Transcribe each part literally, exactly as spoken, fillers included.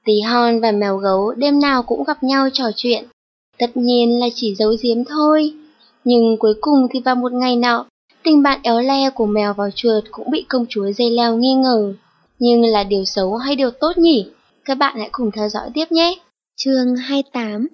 Tí hon và mèo gấu đêm nào cũng gặp nhau trò chuyện, tất nhiên là chỉ giấu giếm thôi. Nhưng cuối cùng thì vào một ngày nọ, tình bạn éo le của mèo và chuột cũng bị công chúa dây leo nghi ngờ. Nhưng là điều xấu hay điều tốt nhỉ? Các bạn hãy cùng theo dõi tiếp nhé! Chương hai mươi tám.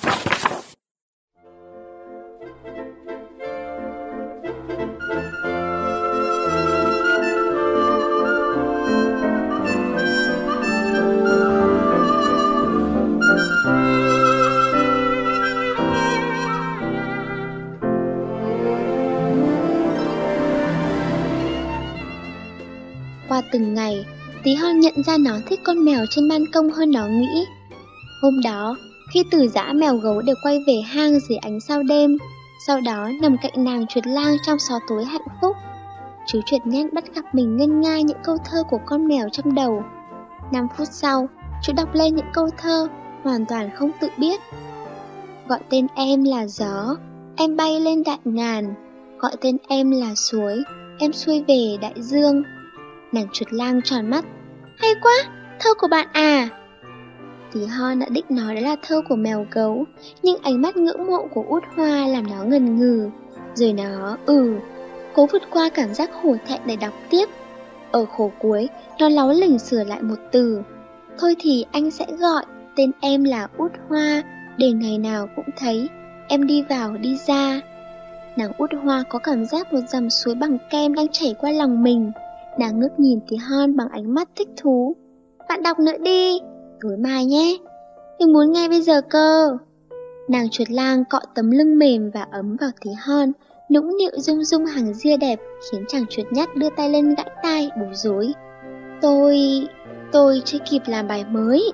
Qua từng ngày, Tí hon nhận ra nó thích con mèo trên ban công hơn nó nghĩ. Hôm đó, khi Từ Dã mèo gấu đều quay về hang dưới ánh sao đêm, sau đó nằm cạnh nàng chuột lang trong xó tối hạnh phúc, chú chuột nhắt bắt gặp mình ngân nga những câu thơ của con mèo trong đầu. Năm phút sau, chú đọc lên những câu thơ, hoàn toàn không tự biết. Gọi tên em là gió, em bay lên đại ngàn. Gọi tên em là suối, em xuôi về đại dương. Nàng chuột lang tròn mắt. Hay quá, thơ của bạn à? Tí hon đã định nói đó là thơ của mèo gấu, nhưng ánh mắt ngưỡng mộ của út hoa làm nó ngần ngừ. Rồi nó, ừ, cố vượt qua cảm giác hổ thẹn để đọc tiếp. Ở khổ cuối, nó láu lỉnh sửa lại một từ. Thôi thì anh sẽ gọi tên em là út hoa, để ngày nào cũng thấy em đi vào đi ra. Nàng út hoa có cảm giác một dòng suối bằng kem đang chảy qua lòng mình. Nàng ngước nhìn Tí hon bằng ánh mắt thích thú. Bạn đọc nữa đi, tối mai nhé. Mình muốn nghe bây giờ cơ. Nàng chuột lang cọ tấm lưng mềm và ấm vào Tí hon, nũng nịu rung rung hàng ria đẹp, khiến chàng chuột nhắt đưa tay lên gãi tai bối rối. Tôi... tôi chưa kịp làm bài mới.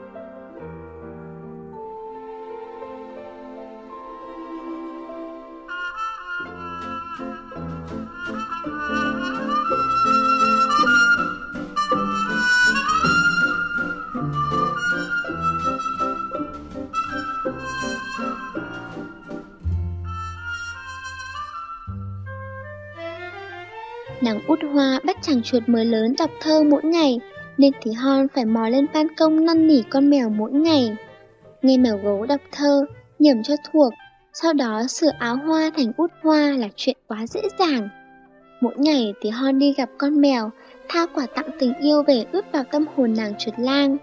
Nàng út hoa bắt chàng chuột mới lớn đọc thơ mỗi ngày, nên Tí hon phải mò lên ban công năn nỉ con mèo mỗi ngày. Nghe mèo gấu đọc thơ, nhẩm cho thuộc, sau đó sửa áo hoa thành út hoa là chuyện quá dễ dàng. Mỗi ngày Tí hon đi gặp con mèo, thao quà tặng tình yêu về ướp vào tâm hồn nàng chuột lang.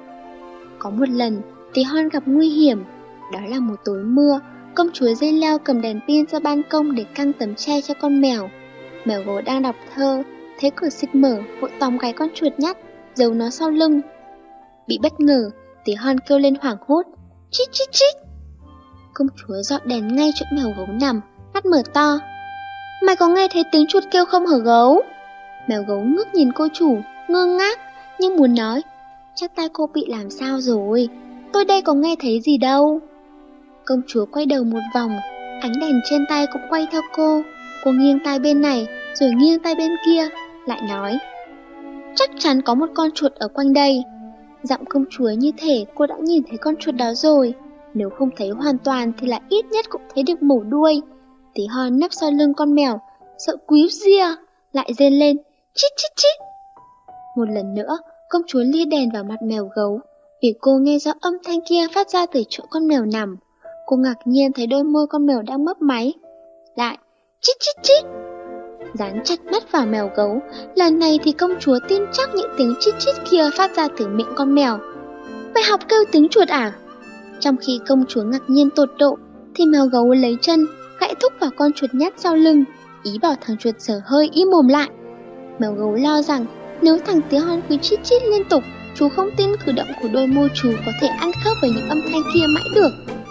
Có một lần, Tí hon gặp nguy hiểm, đó là một tối mưa, công chúa dây leo cầm đèn pin ra ban công để căng tấm che cho con mèo. Mèo gấu đang đọc thơ, thấy cửa xịch mở, vội tóm gáy con chuột nhắt, giấu nó sau lưng. Bị bất ngờ, Tí hon kêu lên hoảng hốt, chít chít chít. Công chúa dọn đèn ngay chỗ mèo gấu nằm, mắt mở to. Mày có nghe thấy tiếng chuột kêu không hả gấu? Mèo gấu ngước nhìn cô chủ, ngơ ngác, nhưng muốn nói, chắc tai cô bị làm sao rồi, tôi đây có nghe thấy gì đâu. Công chúa quay đầu một vòng, ánh đèn trên tay cũng quay theo cô. Cô nghiêng tai bên này, rồi nghiêng tai bên kia, lại nói, chắc chắn có một con chuột ở quanh đây. Giọng công chúa như thể cô đã nhìn thấy con chuột đó rồi, nếu không thấy hoàn toàn thì là ít nhất cũng thấy được mổ đuôi. Tí hon nấp sau lưng con mèo, sợ quýu ria, lại rên lên, chít chít chít. Một lần nữa, công chúa lia đèn vào mặt mèo gấu, vì cô nghe rõ âm thanh kia phát ra từ chỗ con mèo nằm. Cô ngạc nhiên thấy đôi môi con mèo đang mấp máy, lại chít chít chít. Dán chặt mắt vào mèo gấu, lần này thì công chúa tin chắc những tiếng chít chít kia phát ra từ miệng con mèo. Mày học kêu tiếng chuột à? Trong khi công chúa ngạc nhiên tột độ, thì mèo gấu lấy chân gãy thúc vào con chuột nhắt sau lưng, ý bảo thằng chuột dở hơi im mồm lại. Mèo gấu lo rằng nếu thằng Tí hon cứ chít chít liên tục, chú không tin cử động của đôi môi chú có thể ăn khớp với những âm thanh kia mãi được.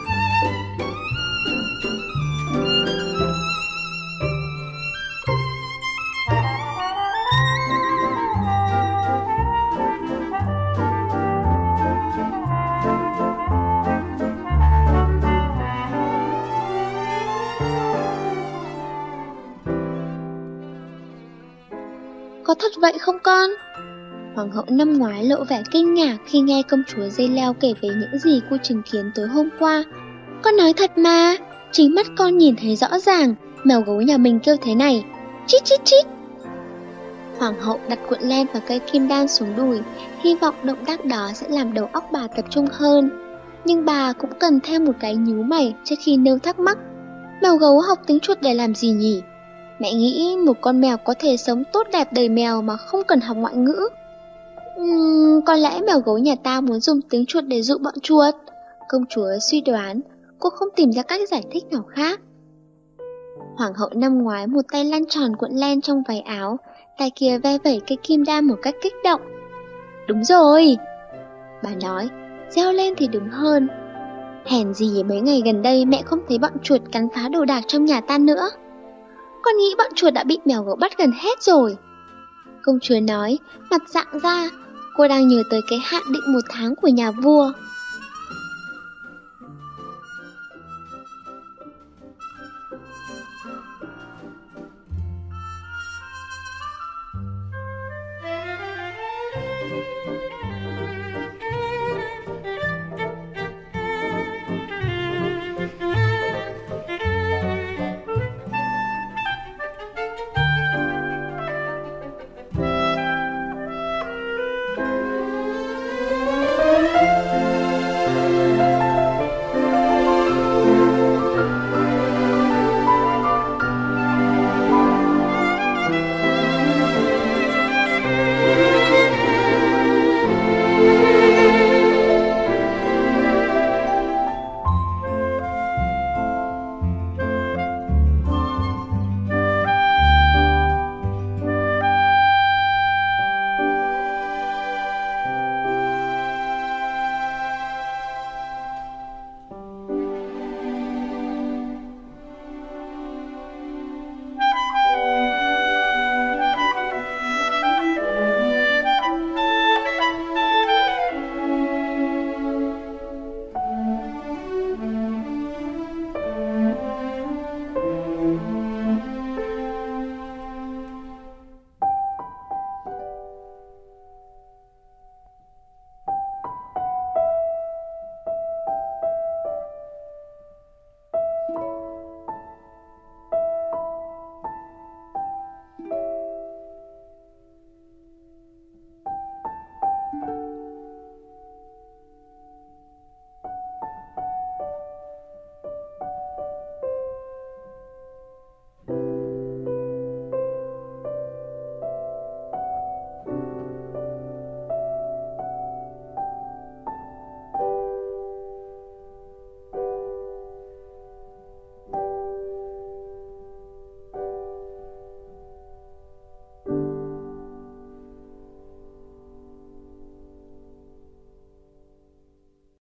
Có thật vậy không con? Hoàng hậu năm ngoái lộ vẻ kinh ngạc khi nghe công chúa dây leo kể về những gì cô chứng kiến tối hôm qua. Con nói thật mà, chính mắt con nhìn thấy rõ ràng, mèo gấu nhà mình kêu thế này, chít chít chít. Hoàng hậu đặt cuộn len và cây kim đan xuống đùi, hy vọng động tác đó sẽ làm đầu óc bà tập trung hơn. Nhưng bà cũng cần thêm một cái nhíu mày trước khi nêu thắc mắc. Mèo gấu học tiếng chuột để làm gì nhỉ? Mẹ nghĩ một con mèo có thể sống tốt đẹp đầy mèo mà không cần học ngoại ngữ. Uhm, có lẽ mèo gấu nhà ta muốn dùng tiếng chuột để dụ bọn chuột. Công chúa suy đoán, cô không tìm ra cách giải thích nào khác. Hoàng hậu năm ngoái một tay lăn tròn cuộn len trong váy áo, tay kia ve vẩy cây kim đan một cách kích động. Đúng rồi, bà nói, reo lên thì đúng hơn. Hèn gì mấy ngày gần đây mẹ không thấy bọn chuột cắn phá đồ đạc trong nhà ta nữa. Con nghĩ bọn chuột đã bị mèo gấu bắt gần hết rồi. Công chúa nói, mặt rạng ra, cô đang nhớ tới cái hạn định một tháng của nhà vua.